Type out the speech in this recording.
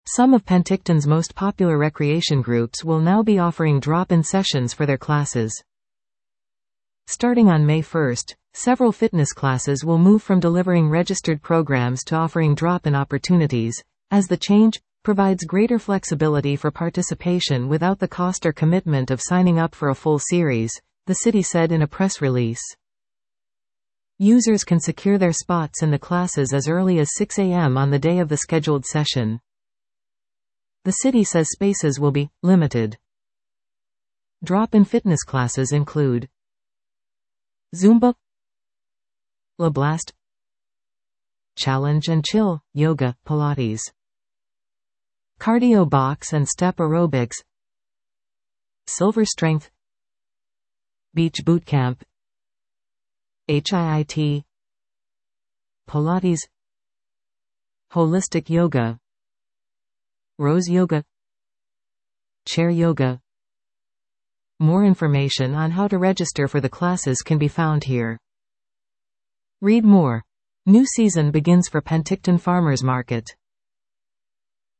Some of Penticton's most popular recreation groups will now be offering drop-in sessions for their classes. Starting on May 1st, several fitness classes will move from delivering registered programs to offering drop-in opportunities, as the change provides greater flexibility for participation without the cost or commitment of signing up for a full series, the city said in a press release. Users can secure their spots in the classes as early as 6 a.m. on the day of the scheduled session. The city says spaces will be limited. Drop-in fitness classes include Zumba, La Blast, Challenge and Chill, Yoga, Pilates, Cardio Box and Step Aerobics, Silver Strength, Beach Bootcamp, HIIT, Pilates, Holistic Yoga, Rose Yoga, Chair Yoga. More information on how to register for the classes can be found here. Read more. New season begins for Penticton Farmers Market.